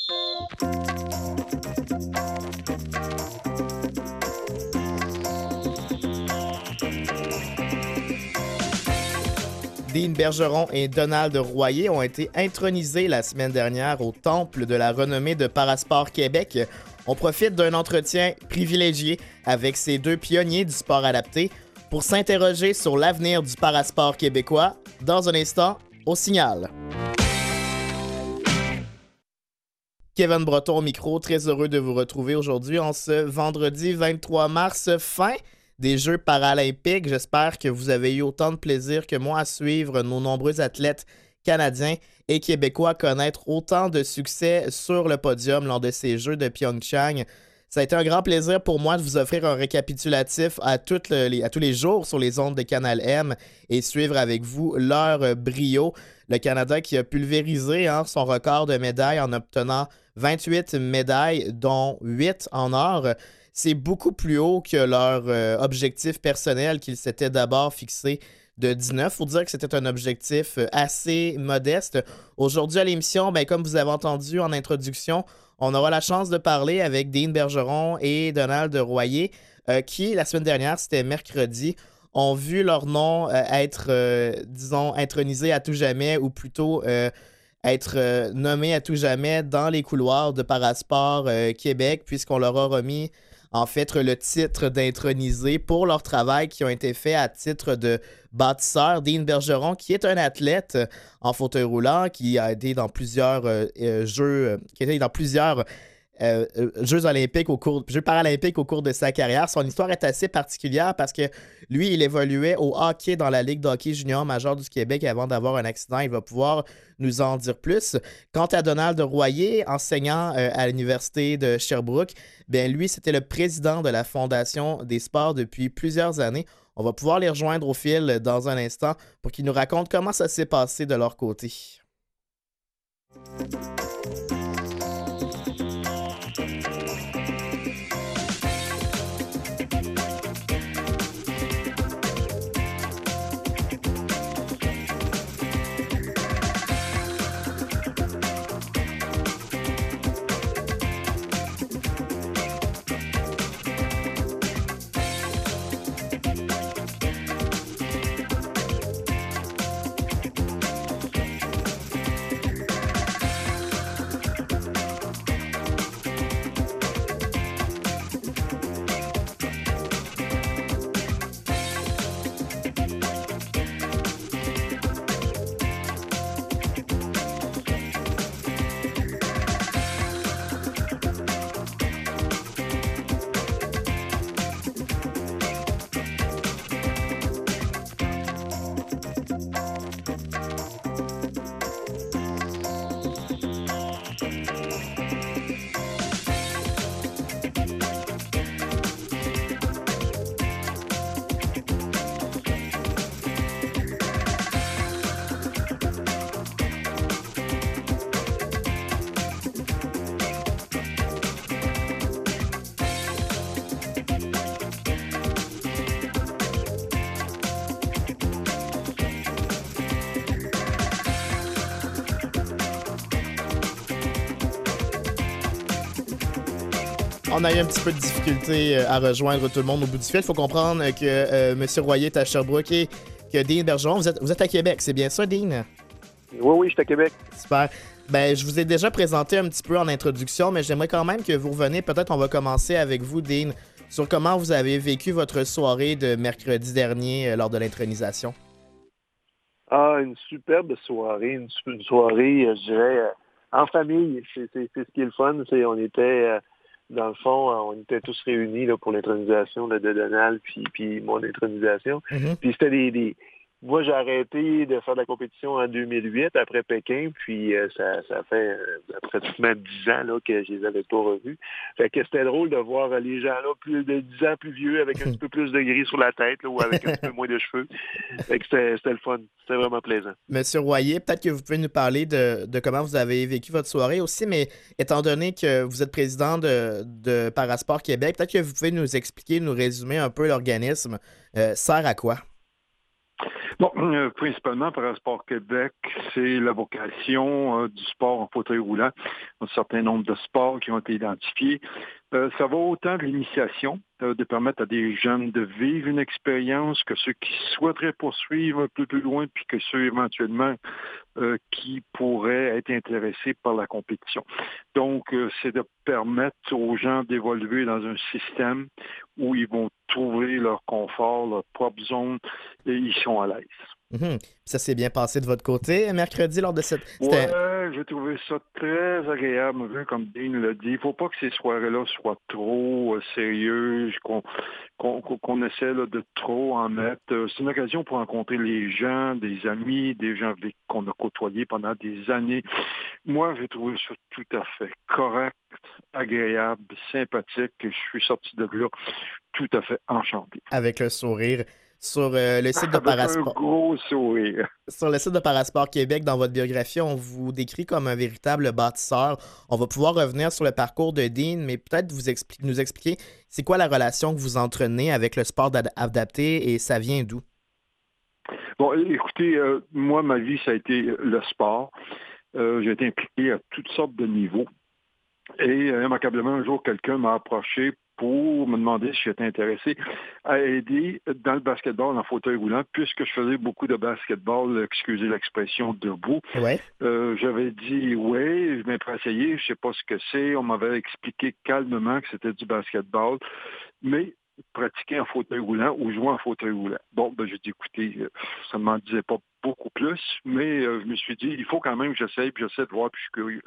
Dean Bergeron et Donald Royer ont été intronisés la semaine dernière au temple de la renommée de Parasport Québec. On profite d'un entretien privilégié avec ces deux pionniers du sport adapté pour s'interroger sur l'avenir du parasport québécois. Dans un instant, au signal. Kevin Breton au micro, très heureux de vous retrouver aujourd'hui en ce vendredi 23 mars, fin des Jeux paralympiques. J'espère que vous avez eu autant de plaisir que moi à suivre nos nombreux athlètes canadiens et québécois connaître autant de succès sur le podium lors de ces Jeux de Pyeongchang. Ça a été un grand plaisir pour moi de vous offrir un récapitulatif à tous les jours sur les ondes de Canal M et suivre avec vous leur brio. Le Canada qui a pulvérisé son record de médailles en obtenant 28 médailles, dont 8 en or. C'est beaucoup plus haut que leur objectif personnel qu'ils s'étaient d'abord fixé de 19. Il faut dire que c'était un objectif assez modeste. Aujourd'hui à l'émission, comme vous avez entendu en introduction, on aura la chance de parler avec Dean Bergeron et Donald Royer, qui, la semaine dernière, c'était mercredi, ont vu leur nom être, intronisé à tout jamais, ou plutôt être nommé à tout jamais dans les couloirs de Parasport Québec, puisqu'on leur a remis en fait le titre d'intronisé pour leur travail qui ont été faits à titre de bâtisseur. Dean Bergeron, qui est un athlète en fauteuil roulant, qui a été dans plusieurs Jeux olympiques Jeux paralympiques au cours de sa carrière. Son histoire est assez particulière parce que lui, il évoluait au hockey dans la Ligue de hockey junior majeur du Québec avant d'avoir un accident. Il va pouvoir nous en dire plus. Quant à Donald Royer, enseignant à l'Université de Sherbrooke, lui, c'était le président de la Fondation des sports depuis plusieurs années. On va pouvoir les rejoindre au fil dans un instant pour qu'ils nous racontent comment ça s'est passé de leur côté. On a eu un petit peu de difficulté à rejoindre tout le monde au bout du fil. Il faut comprendre que M. Royer est à Sherbrooke et que Dean Bergeron, vous êtes à Québec. C'est bien ça, Dean? Oui, je suis à Québec. Super. Je vous ai déjà présenté un petit peu en introduction, mais j'aimerais quand même que vous reveniez. Peut-être on va commencer avec vous, Dean, sur comment vous avez vécu votre soirée de mercredi dernier lors de l'intronisation. Ah, une superbe soirée. Une soirée, je dirais, en famille. C'est ce qui est le fun. On était... Dans le fond, on était tous réunis là, pour l'intronisation de Donald puis mon intronisation. Mm-hmm. Puis c'était Moi, j'ai arrêté de faire de la compétition en 2008, après Pékin, puis ça fait pratiquement 10 ans là, que je les avais pas revus. Fait que c'était drôle de voir les gens là plus de 10 ans plus vieux, avec un petit peu plus de gris sur la tête, là, ou avec un petit peu moins de cheveux. Fait que c'était le fun. C'était vraiment plaisant. Monsieur Royer, peut-être que vous pouvez nous parler de comment vous avez vécu votre soirée aussi, mais étant donné que vous êtes président de Parasport Québec, peut-être que vous pouvez nous expliquer, nous résumer un peu l'organisme sert à quoi? Bon, principalement, Parasport Québec, c'est la vocation du sport en fauteuil roulant. Un certain nombre de sports qui ont été identifiés. Ça va autant de l'initiation, de permettre à des jeunes de vivre une expérience que ceux qui souhaiteraient poursuivre un peu plus loin, puis que ceux éventuellement qui pourraient être intéressés par la compétition. Donc, c'est de permettre aux gens d'évoluer dans un système où ils vont trouver leur confort, leur propre zone, et ils sont à l'aise. Mhm. Ça s'est bien passé de votre côté mercredi lors de cette... Ouais, j'ai trouvé ça très agréable, comme Dean l'a dit. Il ne faut pas que ces soirées-là soient trop sérieuses, qu'on essaie là, de trop en mettre. C'est une occasion pour rencontrer les gens, des amis, des gens qu'on a côtoyés pendant des années. Moi, j'ai trouvé ça tout à fait correct, agréable, sympathique. Je suis sorti de là tout à fait enchanté. Avec le sourire. Sur le site de Avec un Parasport. gros sourire. Sur le site de Parasport Québec, dans votre biographie, on vous décrit comme un véritable bâtisseur. On va pouvoir revenir sur le parcours de Dean, mais peut-être nous expliquer c'est quoi la relation que vous entretenez avec le sport adapté et ça vient d'où? Bon, écoutez, moi, ma vie, ça a été le sport. J'ai été impliqué à toutes sortes de niveaux. Et immanquablement, un jour, quelqu'un m'a approché pour me demander si j'étais intéressé à aider dans le basketball en fauteuil roulant, puisque je faisais beaucoup de basketball, excusez l'expression, debout. Ouais. J'avais dit oui, je m'étais essayé, je sais pas ce que c'est. On m'avait expliqué calmement que c'était du basketball, mais pratiquer en fauteuil roulant ou jouer en fauteuil roulant. Bon, ben j'ai dit, écoutez, ça ne m'en disait pas beaucoup plus, mais je me suis dit, il faut quand même que j'essaye, puis j'essaie de voir, puis je suis curieux.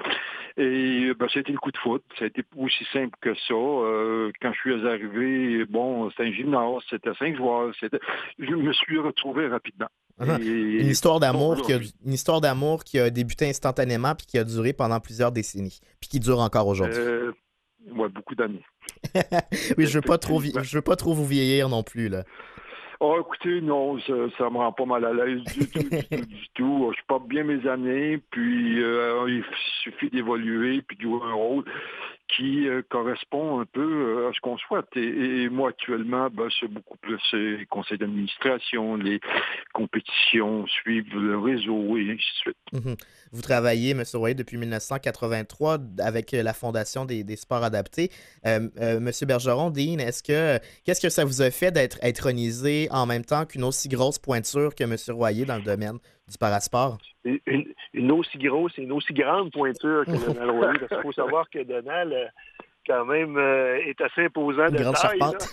Et ben, ça a été le coup de foot. Ça a été aussi simple que ça. Quand je suis arrivé, bon, c'était un gymnase, c'était 5 joueurs. Je me suis retrouvé rapidement. Une histoire d'amour une histoire d'amour qui a débuté instantanément puis qui a duré pendant plusieurs décennies, puis qui dure encore aujourd'hui. Ouais, beaucoup d'années. Oui, je veux pas trop vous vieillir non plus, là. Oh, écoutez, non, ça me rend pas mal à l'aise du tout. Je porte bien mes années, puis il suffit d'évoluer, puis de jouer un rôle qui correspond un peu à ce qu'on souhaite. Et moi, actuellement, ben, c'est beaucoup plus les conseils d'administration, les compétitions, suivre le réseau et ainsi de suite. Mhm. Vous travaillez, M. Royer, depuis 1983 avec la Fondation des sports adaptés. M. Bergeron, Dean, qu'est-ce que ça vous a fait d'être intronisé en même temps qu'une aussi grosse pointure que M. Royer dans le domaine du parasport? Une aussi grosse et une aussi grande pointure que Donald Royer, parce qu'il faut savoir que Donald, quand même, est assez imposant Une de grande taille. charpente.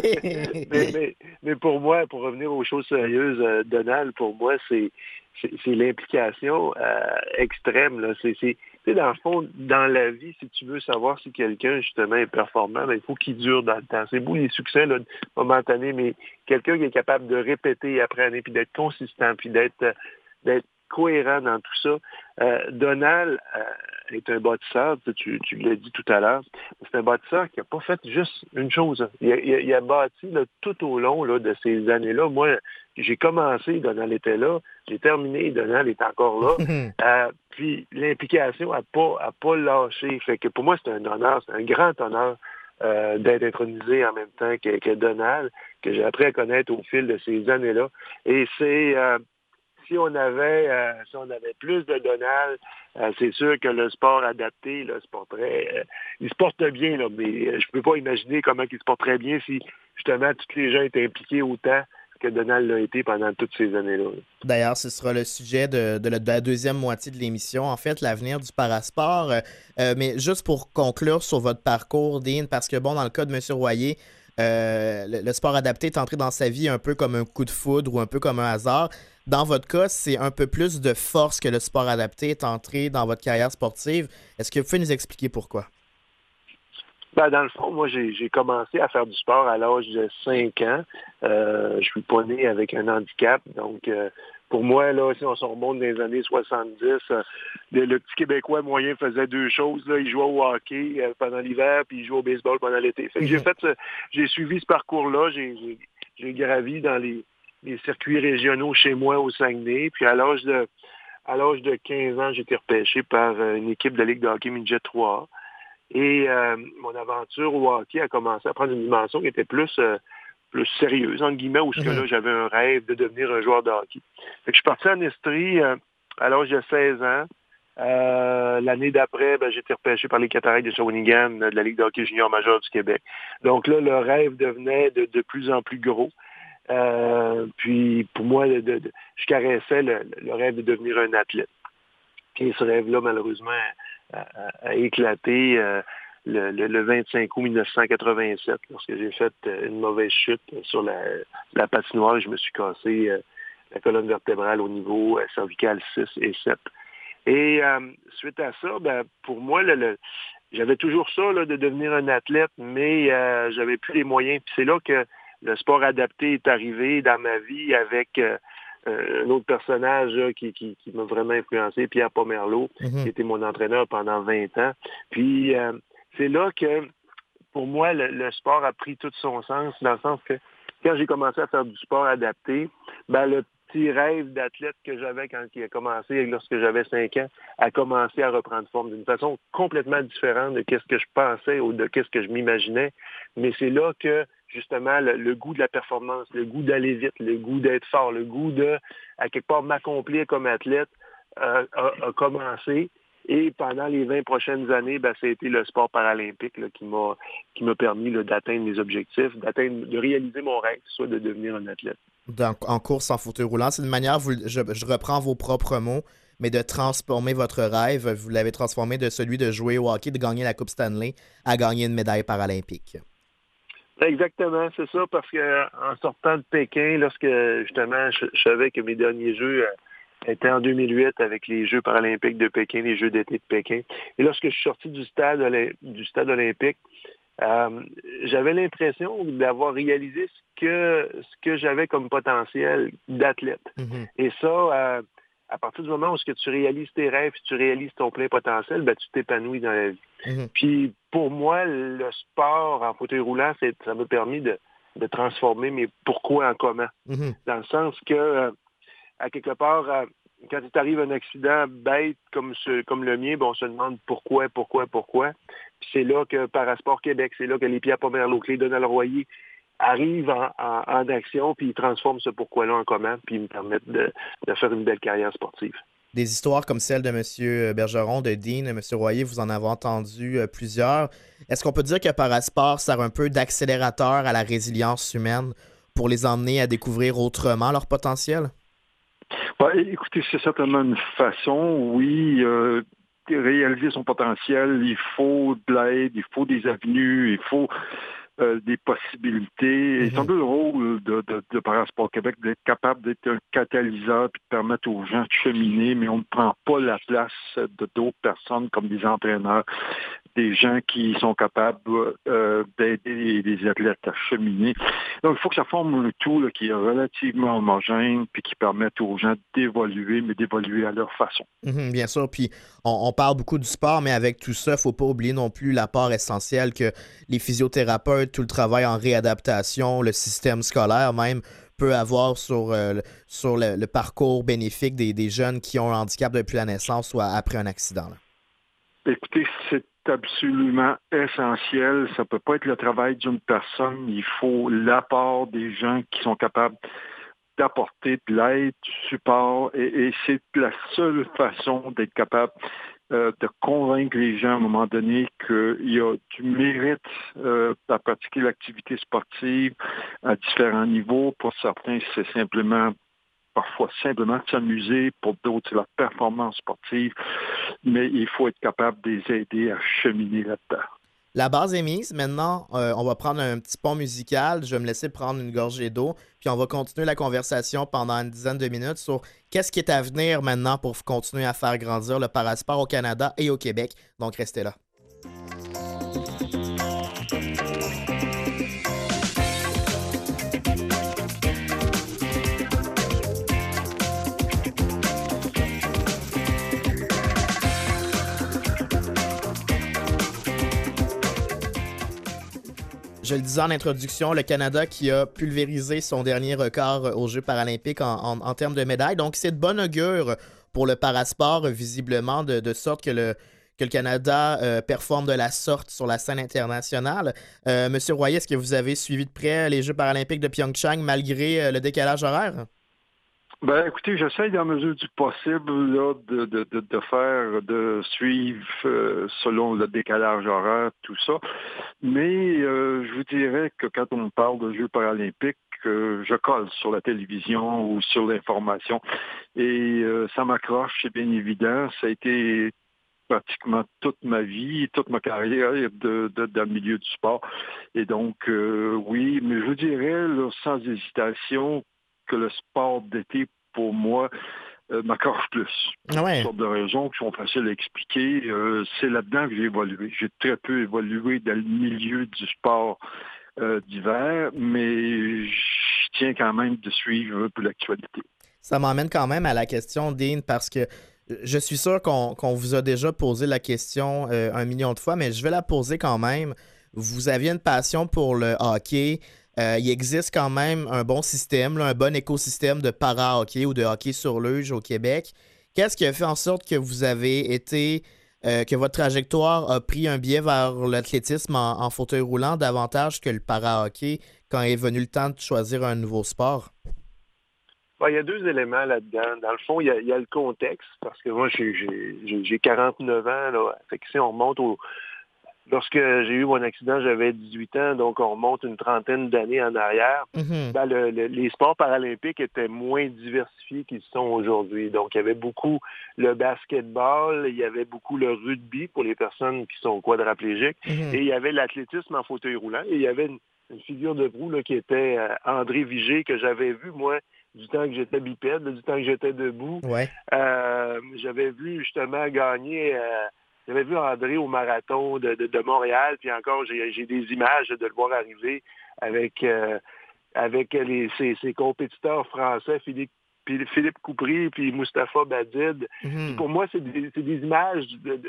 OK. mais pour moi, pour revenir aux choses sérieuses, Donald, pour moi, c'est l'implication extrême. Là. Dans le fond, dans la vie, si tu veux savoir si quelqu'un, justement, est performant, ben, il faut qu'il dure dans le temps. C'est beau les succès là, momentanés, mais quelqu'un qui est capable de répéter après année, puis d'être consistant, puis d'être cohérent dans tout ça. Donald est un bâtisseur, tu l'as dit tout à l'heure, c'est un bâtisseur qui n'a pas fait juste une chose. Il a bâti là, tout au long là, de ces années-là. Moi, j'ai commencé, Donald était là, j'ai terminé, Donald est encore là. Puis l'implication n'a pas lâché. Fait que pour moi, c'est un honneur, c'est un grand honneur d'être intronisé en même temps que Donald, que j'ai appris à connaître au fil de ces années-là. Et c'est... si on avait plus de Donald, c'est sûr que le sport adapté là, se porterait. Il se porte bien, là, mais je peux pas imaginer comment il se porterait bien si justement tous les gens étaient impliqués autant que Donald l'a été pendant toutes ces années-là. D'ailleurs, ce sera le sujet de la deuxième moitié de l'émission, en fait, l'avenir du parasport. Mais juste pour conclure sur votre parcours, Dean, parce que bon, dans le cas de M. Royer, le sport adapté est entré dans sa vie un peu comme un coup de foudre ou un peu comme un hasard. Dans votre cas, c'est un peu plus de force que le sport adapté est entré dans votre carrière sportive. Est-ce que vous pouvez nous expliquer pourquoi? Ben, dans le fond, moi, j'ai commencé à faire du sport à l'âge de 5 ans. Je suis pas né avec un handicap. Donc, pour moi, là, si on se remonte dans les années 70, le petit Québécois moyen faisait deux choses. Là. Il jouait au hockey pendant l'hiver, puis il jouait au baseball pendant l'été. Fait que j'ai suivi ce parcours-là. J'ai gravi dans les circuits régionaux chez moi au Saguenay. Puis à l'âge de 15 ans, j'ai été repêché par une équipe de Ligue de hockey Midget 3A. Et mon aventure au hockey a commencé à prendre une dimension qui était plus plus sérieuse, entre guillemets, où ce que là, j'avais un rêve de devenir un joueur de hockey. Fait que je suis parti en Estrie à l'âge de 16 ans. L'année d'après, j'ai été repêché par les Cataractes de Shawinigan de la Ligue de hockey junior majeur du Québec. Donc là, le rêve devenait de plus en plus gros. Puis pour moi, je caressais le rêve de devenir un athlète. Puis ce rêve-là, malheureusement, a éclaté le 25 août 1987, lorsque j'ai fait une mauvaise chute sur la patinoire et je me suis cassé la colonne vertébrale au niveau cervical 6 et 7. Et suite à ça, pour moi, j'avais toujours ça là, de devenir un athlète, mais j'avais plus les moyens. Puis c'est là que le sport adapté est arrivé dans ma vie avec un autre personnage là, qui m'a vraiment influencé, Pierre Pomerleau, qui était mon entraîneur pendant 20 ans. Puis c'est là que, pour moi, le sport a pris tout son sens, dans le sens que quand j'ai commencé à faire du sport adapté, le petit rêve d'athlète que j'avais quand il a commencé, lorsque j'avais 5 ans, a commencé à reprendre forme d'une façon complètement différente de ce que je pensais ou de ce que je m'imaginais. Mais c'est là que, justement, le goût de la performance, le goût d'aller vite, le goût d'être fort, le goût de, à quelque part, m'accomplir comme athlète a commencé. Et pendant les 20 prochaines années, ça a été le sport paralympique là, qui m'a permis là, d'atteindre mes objectifs, de réaliser mon rêve, soit de devenir un athlète. Donc, en course en fauteuil roulant, c'est une manière, je reprends vos propres mots, mais de transformer votre rêve. Vous l'avez transformé de celui de jouer au hockey, de gagner la Coupe Stanley, à gagner une médaille paralympique. Exactement, c'est ça, parce que en sortant de Pékin, lorsque justement je savais que mes derniers Jeux étaient en 2008 avec les Jeux paralympiques de Pékin, les Jeux d'été de Pékin, et lorsque je suis sorti du stade olympique, j'avais l'impression d'avoir réalisé ce que j'avais comme potentiel d'athlète. Et ça, à partir du moment où tu réalises tes rêves, tu réalises ton plein potentiel, tu t'épanouis dans la vie. Puis pour moi, le sport en fauteuil roulant, ça m'a permis de transformer mes pourquoi en comment. Dans le sens que, à quelque part, quand il t'arrive un accident bête comme le mien, on se demande pourquoi. Puis c'est là que Parasport Québec, c'est là que les Pierre Pomerleau, que les Donald Royer arrivent en action, puis ils transforment ce pourquoi-là en comment, puis ils me permettent de faire une belle carrière sportive. Des histoires comme celle de M. Bergeron, de Dean, M. Royer, vous en avez entendu plusieurs. Est-ce qu'on peut dire que Parasport sert un peu d'accélérateur à la résilience humaine pour les emmener à découvrir autrement leur potentiel? Écoutez, c'est certainement une façon, oui, réaliser son potentiel. Il faut de l'aide, il faut des avenues, il faut des possibilités. Et c'est un peu le rôle de Parasport Québec d'être capable d'être un catalyseur et de permettre aux gens de cheminer, mais on ne prend pas la place de d'autres personnes comme des entraîneurs, des gens qui sont capables d'aider les athlètes à cheminer. Donc, il faut que ça forme un tout là, qui est relativement homogène puis qui permette aux gens d'évoluer, mais d'évoluer à leur façon. Bien sûr, puis on parle beaucoup du sport, mais avec tout ça, il ne faut pas oublier non plus l'apport essentiel que les physiothérapeutes, tout le travail en réadaptation, le système scolaire même, peut avoir sur le parcours bénéfique des jeunes qui ont un handicap depuis la naissance ou après un accident. Là. Écoutez, c'est absolument essentiel. Ça ne peut pas être le travail d'une personne. Il faut l'apport des gens qui sont capables d'apporter de l'aide, du support. Et c'est la seule façon d'être capable de convaincre les gens à un moment donné qu'il y a du mérite à pratiquer l'activité sportive à différents niveaux. Pour certains, c'est parfois simplement de s'amuser, pour d'autres, c'est la performance sportive, mais il faut être capable de les aider à cheminer là-dedans. La base est mise. Maintenant, on va prendre un petit pont musical. Je vais me laisser prendre une gorgée d'eau, puis on va continuer la conversation pendant une dizaine de minutes sur qu'est-ce qui est à venir maintenant pour continuer à faire grandir le parasport au Canada et au Québec. Donc, restez là. Je le disais en introduction, le Canada qui a pulvérisé son dernier record aux Jeux paralympiques en termes de médailles. Donc, c'est de bon augure pour le parasport, visiblement, de sorte que que le Canada performe de la sorte sur la scène internationale. Monsieur Royer, est-ce que vous avez suivi de près les Jeux paralympiques de Pyeongchang malgré le décalage horaire? Ben, écoutez, j'essaye dans la mesure du possible là, de suivre selon le décalage horaire, tout ça. Mais je vous dirais que quand on parle de Jeux paralympiques, je colle sur la télévision ou sur l'information. Et ça m'accroche, c'est bien évident. Ça a été pratiquement toute ma vie, toute ma carrière dans le milieu du sport. Et donc, oui, mais je vous dirais, là, sans hésitation, que le sport d'été, pour moi, m'accroche plus. Pour Ouais. toutes sortes de raisons qui sont faciles à expliquer. C'est là-dedans que j'ai évolué. J'ai très peu évolué dans le milieu du sport d'hiver, mais je tiens quand même de suivre un peu l'actualité. Ça m'emmène quand même à la question, Dean, parce que je suis sûr qu'on vous a déjà posé la question 1 million de fois, mais je vais la poser quand même. Vous aviez une passion pour le hockey. Il existe quand même un bon système, là, un bon écosystème de para-hockey ou de hockey sur luge au Québec. Qu'est-ce qui a fait en sorte que vous avez été, que votre trajectoire a pris un biais vers l'athlétisme en fauteuil roulant davantage que le para-hockey quand est venu le temps de choisir un nouveau sport? Bon, il y a deux éléments là-dedans. Dans le fond, il y a le contexte, parce que moi, j'ai 49 ans. Là. Fait que si on remonte lorsque j'ai eu mon accident, j'avais 18 ans, donc on remonte une trentaine d'années en arrière. Mhm. Ben, les sports paralympiques étaient moins diversifiés qu'ils sont aujourd'hui. Donc, il y avait beaucoup le basketball, il y avait beaucoup le rugby pour les personnes qui sont quadraplégiques, Mhm. et il y avait l'athlétisme en fauteuil roulant, et il y avait une figure de proue là, qui était André Vigé, que j'avais vu, moi, du temps que j'étais bipède, du temps que j'étais debout. Ouais. J'avais vu justement gagner... J'avais vu André au marathon de Montréal, puis encore, j'ai des images de le voir arriver avec ses compétiteurs français, Philippe Coupry, puis Mustapha Badid. Puis Mhm. pour moi, c'est des images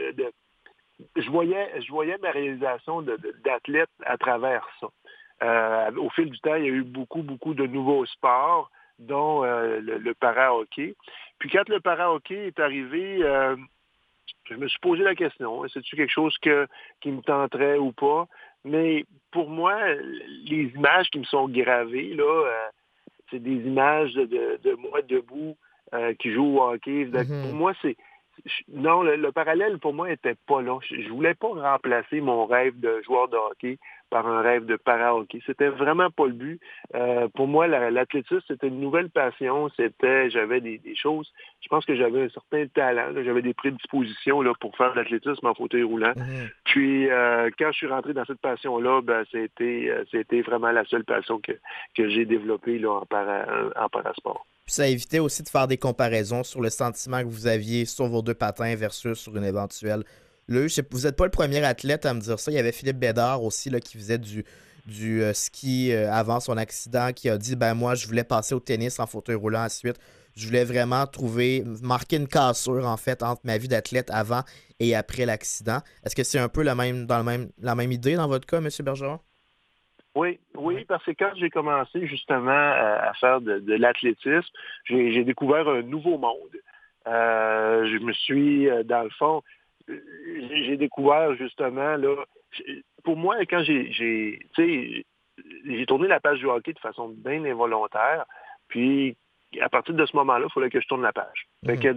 je voyais ma réalisation d'athlète à travers ça. Au fil du temps, il y a eu beaucoup, beaucoup de nouveaux sports, dont le para-hockey. Puis quand le para-hockey est arrivé, je me suis posé la question, c'est-tu quelque chose qui me tenterait ou pas? Mais pour moi, les images qui me sont gravées, là, c'est des images de moi debout qui joue au hockey. Pour Mhm. moi, non, le parallèle pour moi était pas là. Je voulais pas remplacer mon rêve de joueur de hockey par un rêve de para-hockey. C'était vraiment pas le but. Pour moi, l'athlétisme, c'était une nouvelle passion. J'avais des choses. Je pense que j'avais un certain talent. Là. J'avais des prédispositions là, pour faire de l'athlétisme en fauteuil roulant. Mhm. Puis, quand je suis rentré dans cette passion-là, c'était vraiment la seule passion que j'ai développée là, en parasport. Puis ça évitait aussi de faire des comparaisons sur le sentiment que vous aviez sur vos deux patins versus sur une éventuelle luge. Vous n'êtes pas le premier athlète à me dire ça. Il y avait Philippe Bédard aussi là, qui faisait du ski avant son accident, qui a dit ben moi, je voulais passer au tennis en fauteuil roulant ensuite. Je voulais vraiment marquer une cassure en fait entre ma vie d'athlète avant et après l'accident. Est-ce que c'est un peu la même idée dans votre cas, M. Bergeron? Oui, Oui. parce que quand j'ai commencé justement à faire de l'athlétisme, j'ai découvert un nouveau monde. Je me suis, dans le fond, j'ai découvert justement, là, pour moi, quand tu sais, j'ai tourné la page du hockey de façon bien involontaire, puis à partir de ce moment-là, il fallait que je tourne la page. Fait que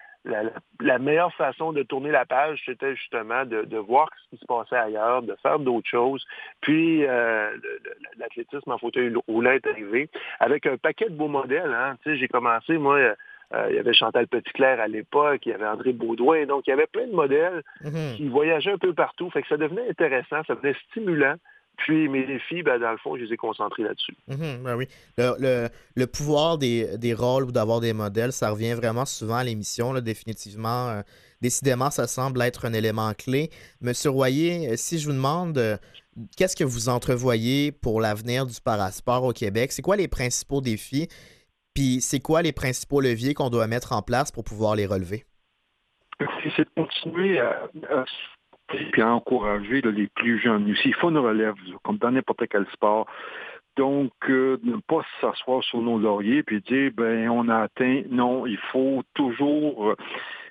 la meilleure façon de tourner la page, c'était justement de voir ce qui se passait ailleurs, de faire d'autres choses. Puis, l'athlétisme en fauteuil roulant est arrivé avec un paquet de beaux modèles. Hein. Tu sais, j'ai commencé, moi, il y avait Chantal Petitclerc à l'époque, il y avait André Baudouin. Donc, il y avait plein de modèles Mhm. qui voyageaient un peu partout. Fait que ça devenait intéressant, ça devenait stimulant. Puis, mes défis, ben, dans le fond, je les ai concentrés là-dessus. Mhm, ben oui. Le pouvoir des rôles ou d'avoir des modèles, ça revient vraiment souvent à l'émission, là, définitivement. Décidément, ça semble être un élément clé. Monsieur Royer, si je vous demande qu'est-ce que vous entrevoyez pour l'avenir du parasport au Québec, c'est quoi les principaux défis? Puis c'est quoi les principaux leviers qu'on doit mettre en place pour pouvoir les relever? C'est de continuer puis à encourager là, les plus jeunes aussi. Il faut une relève, comme dans n'importe quel sport. Donc, ne pas s'asseoir sur nos lauriers puis dire, ben, on a atteint. Non, il faut toujours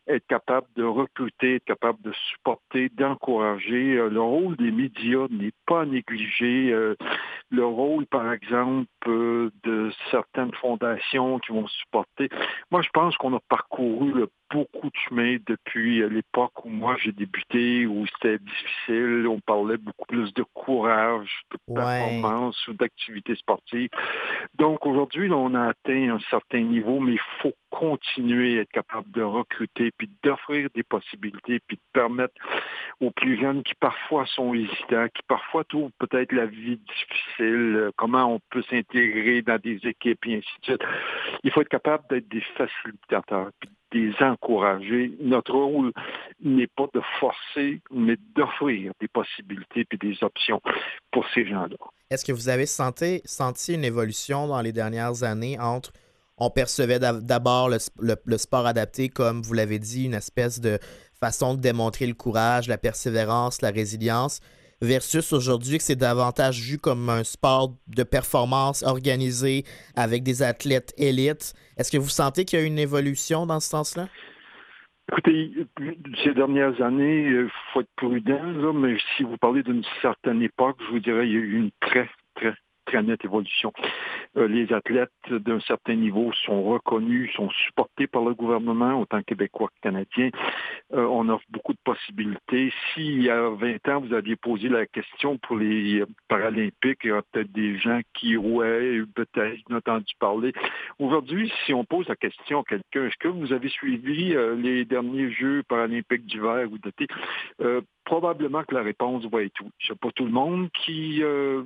être capable de recruter, être capable de supporter, d'encourager. Le rôle des médias n'est pas négligé. Le rôle, par exemple, de certaines fondations qui vont supporter. Moi, je pense qu'on a parcouru beaucoup de chemin depuis l'époque où moi j'ai débuté, où c'était difficile, on parlait beaucoup plus de courage, de performance ou d'activité sportive. Donc aujourd'hui, là, on a atteint un certain niveau, mais il faut continuer à être capable de recruter, puis d'offrir des possibilités, puis de permettre aux plus jeunes qui parfois sont hésitants, qui parfois trouvent peut-être la vie difficile, comment on peut s'intégrer dans des équipes et ainsi de suite. Il faut être capable d'être des facilitateurs, puis des encourager. Notre rôle n'est pas de forcer, mais d'offrir des possibilités et des options pour ces gens-là. Est-ce que vous avez senti une évolution dans les dernières années entre, on percevait d'abord le sport adapté comme, vous l'avez dit, une espèce de façon de démontrer le courage, la persévérance, la résilience, versus aujourd'hui que c'est davantage vu comme un sport de performance organisé avec des athlètes élites. Est-ce que vous sentez qu'il y a une évolution dans ce sens-là? Écoutez, ces dernières années, il faut être prudent, là, mais si vous parlez d'une certaine époque, je vous dirais qu'il y a eu une très nette évolution. Les athlètes d'un certain niveau sont reconnus, sont supportés par le gouvernement, autant québécois que canadiens. On offre beaucoup de possibilités. Si il y a 20 ans, vous aviez posé la question pour les Paralympiques, il y a peut-être des gens qui peut-être entendu parler. Aujourd'hui, si on pose la question à quelqu'un, est-ce que vous avez suivi les derniers Jeux paralympiques d'hiver ou d'été? Probablement que la réponse va être oui. C'est pas tout le monde qui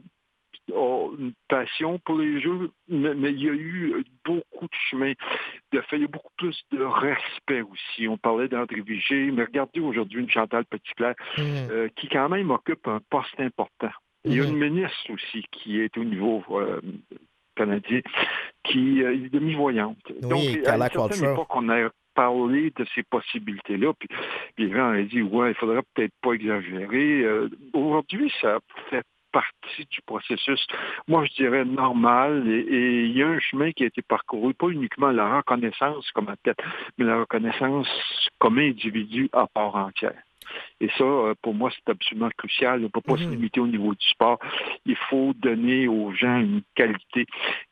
une passion pour les jeux, mais il y a eu beaucoup de chemin de fait. Il y a beaucoup plus de respect aussi. On parlait d'André Vigé, mais regardez aujourd'hui une Chantal Petitclerc qui quand même occupe un poste important. Il y a une ministre aussi qui est au niveau canadien, qui est demi-voyante. Oui, donc, à une certaine époque, on a parlé de ces possibilités-là, puis les gens ont dit, ouais, il faudrait peut-être pas exagérer. Aujourd'hui, ça fait partie du processus, moi je dirais normal, et il y a un chemin qui a été parcouru, pas uniquement la reconnaissance comme athlète, mais la reconnaissance comme individu à part entière. Et ça, pour moi, c'est absolument crucial. On ne peut pas se limiter au niveau du sport. Il faut donner aux gens une qualité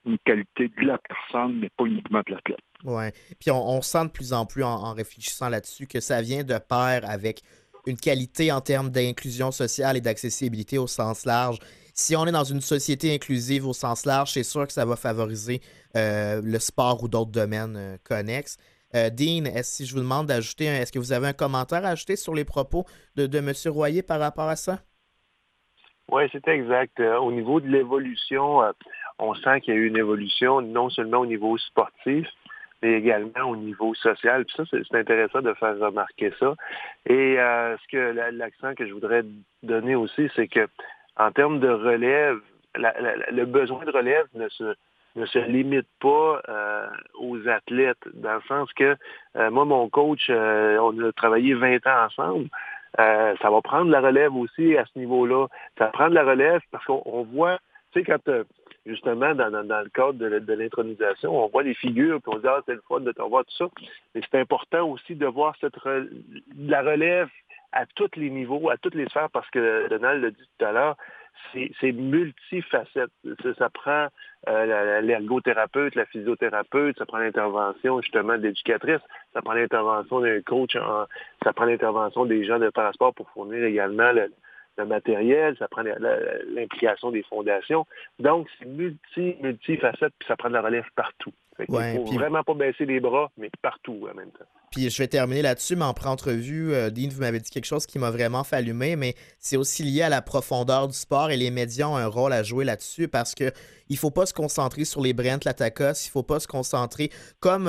de la personne, mais pas uniquement de l'athlète. Oui. Puis on sent de plus en plus, en réfléchissant là-dessus, que ça vient de pair avec une qualité en termes d'inclusion sociale et d'accessibilité au sens large. Si on est dans une société inclusive au sens large, c'est sûr que ça va favoriser le sport ou d'autres domaines connexes. Dean, si je vous demande d'ajouter, est-ce que vous avez un commentaire à ajouter sur les propos de M. Royer par rapport à ça? Oui, c'est exact. Au niveau de l'évolution, on sent qu'il y a eu une évolution non seulement au niveau sportif, mais également au niveau social. Puis ça, c'est intéressant de faire remarquer ça. Et l'accent que je voudrais donner aussi, c'est que en termes de relève, le besoin de relève ne se limite pas aux athlètes, dans le sens que moi, mon coach, on a travaillé 20 ans ensemble. Ça va prendre la relève aussi à ce niveau-là. Ça va prendre la relève parce qu'on voit, tu sais, quand justement, dans le cadre de l'intronisation, on voit les figures, puis on dit « Ah, c'est le fun de te voir, tout ça ». Mais c'est important aussi de voir la relève à tous les niveaux, à toutes les sphères, parce que Donald l'a dit tout à l'heure, c'est multifacette. Ça prend l'ergothérapeute, la physiothérapeute, ça prend l'intervention justement d'éducatrice, ça prend l'intervention d'un coach, ça prend l'intervention des gens de parasport pour fournir également le matériel, ça prend l'implication des fondations. Donc, c'est multifacette, puis ça prend de la relève partout. Il ne faut vraiment pas baisser les bras, mais partout en même temps. Puis je vais terminer là-dessus, mais en pré-entrevue, Dean, vous m'avez dit quelque chose qui m'a vraiment fait allumer, mais c'est aussi lié à la profondeur du sport et les médias ont un rôle à jouer là-dessus parce que il faut pas se concentrer sur les Brent Latakos, il faut pas se concentrer comme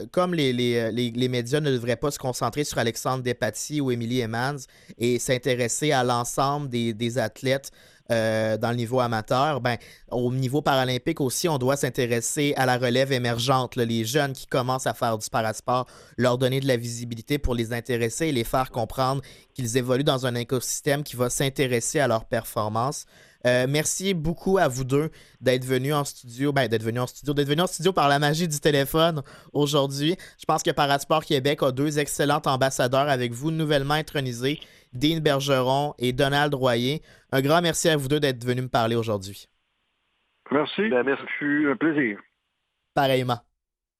les médias ne devraient pas se concentrer sur Alexandre Despatie ou Émilie Emmans et s'intéresser à l'ensemble des athlètes dans le niveau amateur. Au niveau paralympique aussi, on doit s'intéresser à la relève émergente, là, les jeunes qui commencent à faire du parasport, leur donner de la visibilité pour les intéresser et les faire comprendre qu'ils évoluent dans un écosystème qui va s'intéresser à leur performance. Merci beaucoup à vous deux d'être venus en studio, d'être venus en studio par la magie du téléphone aujourd'hui. Je pense que Parasport Québec a deux excellents ambassadeurs avec vous, nouvellement intronisés, Dean Bergeron et Donald Royer. Un grand merci à vous deux d'être venus me parler aujourd'hui. Merci. Merci. C'est un plaisir. Pareillement.